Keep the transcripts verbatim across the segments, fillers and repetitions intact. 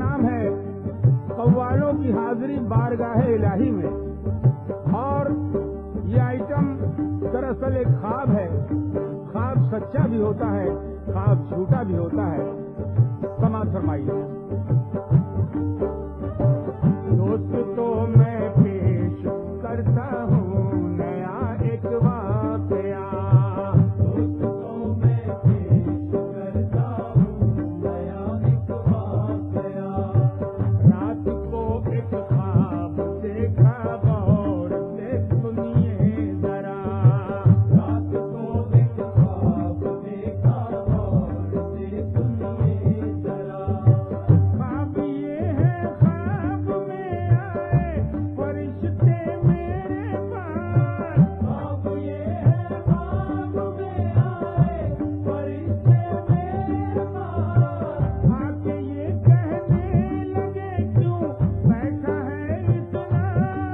नाम है कव्वालों की हाजिरी बारगाहे इलाही में। और ये आइटम दरअसल एक ख्वाब है। ख्वाब सच्चा भी होता है, ख्वाब झूठा भी होता है। समाज फरमाइए। दोस्त तो मैं पेश करता हूँ नया एक वाकया। दोस्त तो मैं पेश करता हूँ नया एक वाकया। रात को एक ख्वाब देखा गौर से सुनिए जरा। रात को एक ख्वाब देखा गौर से सुनिए जरा। ख्वाब ये है ख्वाब में आए फरिश्ते मेरे पास। ख्वाब ये है ख्वाब में आए फरिश्ते मेरे पास। आके ये कहने लगे क्यों बैठा है इतना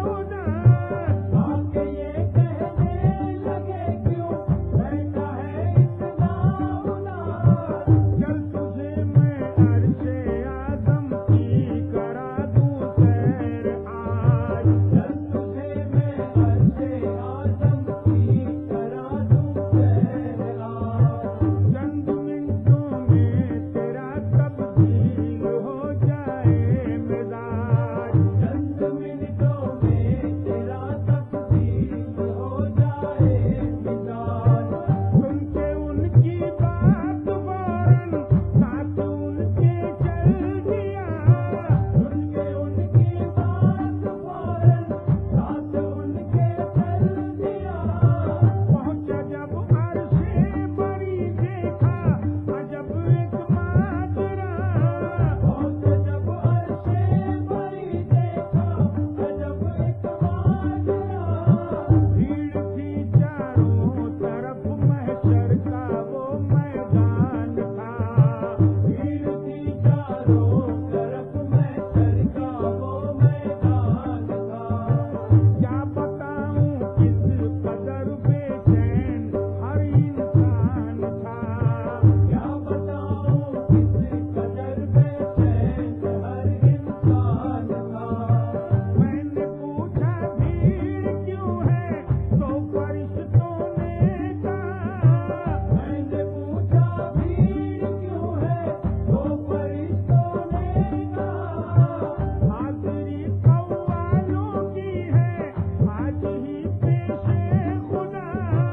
उदास। आके ये कहने लगे क्यों बैठा है इतना उदास। चल तुझे मैं अर्शे आज़म की करा दूं सैर आज। चल तुझे मैं अर्शे आज़म की करा दूं सैर आज। चंद मिनटों में तेरा तब्दील हो जाए मिजाज। चंद मिनटों में तेरा तब्दील हो जाए मिजाज। सुन के उनकी बात फौरन साथ उनके चल दिया। सुन के उनकी बात फौरन साथ उनके चल दिया। पहुंचा जब अर्शे बरी देखा अजब एक माजरा। पहुंचा जब अर्शे बरी देखा अजब एक माजरा। भीड़ थी चारों तरफ महशर का वो मैदान था। भीड़ थी चारों तरफ महशर का वो मैदान था। क्या बताऊं किस कदर बेचैन हर इंसान था। क्या बताऊं किस कदर बेचैन हर इंसान था। मैंने पूछा भीड़ क्यों है तो फरिश्तों ने कहा। मैंने पूछा भीड़ क्यों है तो फरिश्तों ने कहा। हाजिरी कव्वालों की है आज ही पेशे खुदा।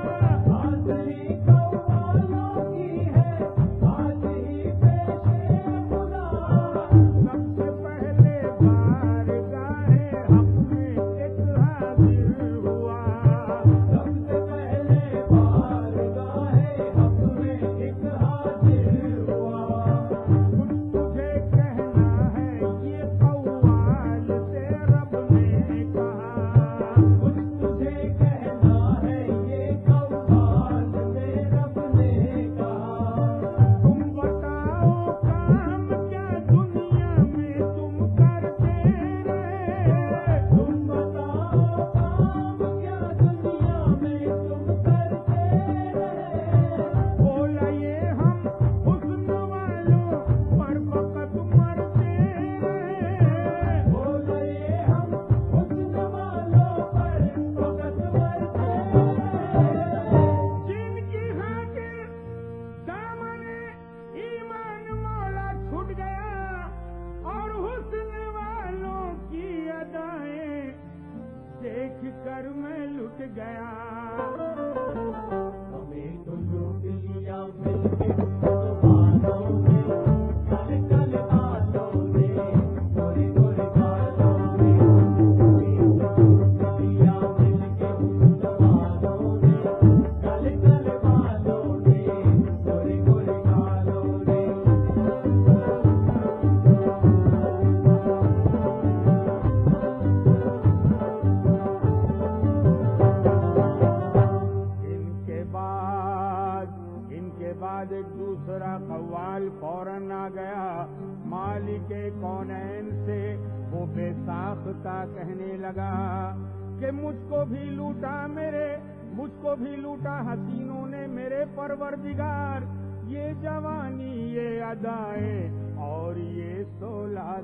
हाजिरी कव्वालों की है आज ही पेशे खुदा। सबसे पहले बारगाहे हक़ में एक हाजिर हुआ। सबसे पहले बारगाहे हक़ में एक हाजिर हुआ। कुछ तुझे कहना है ये कव्वाल से रब ने कहा। कुछ तुझे कहना है ये कव्वाल से रब ने कहा। तुम बताओ काम क्या दुनिया में तुम करते रहे। तुम बताओ काम क्या दुनिया में तुम करते रहे। बोला ये हम हुस्न वालों पर फकत मरते रहे। बोला ये हम हुस्न वालों पर फकत मरते रहे। जिनकी खातिर दामने ईमान मौला छूट गया और हुस्न वालों की अदाएं देख कर मैं लुट गया। हमें तो लूट लिया मिलके बालों में। काले काले बालों में गोरे गोरे बालों में। हमें तो लूट लिया मिलके बालों में। काले काले बालों में गोरे गोरे बालों में। इनके बाद इनके बाद एक दूसरा कव्वाल फौरन आ गया। मालिक कौनैन से वो बेसाख्ता कहने लगा कि मुझको भी लूटा मेरे मुझको भी लूटा हसीनों ने मेरे परवरदिगार। ये जवानी ये अदाएं और ये सोलह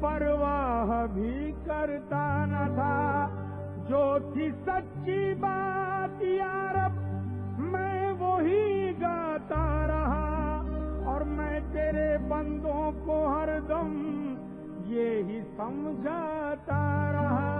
परवाह भी करता न था। जो थी सच्ची बात यारब मैं वही गाता रहा, और मैं तेरे बंदों को हरदम ये ही समझाता रहा।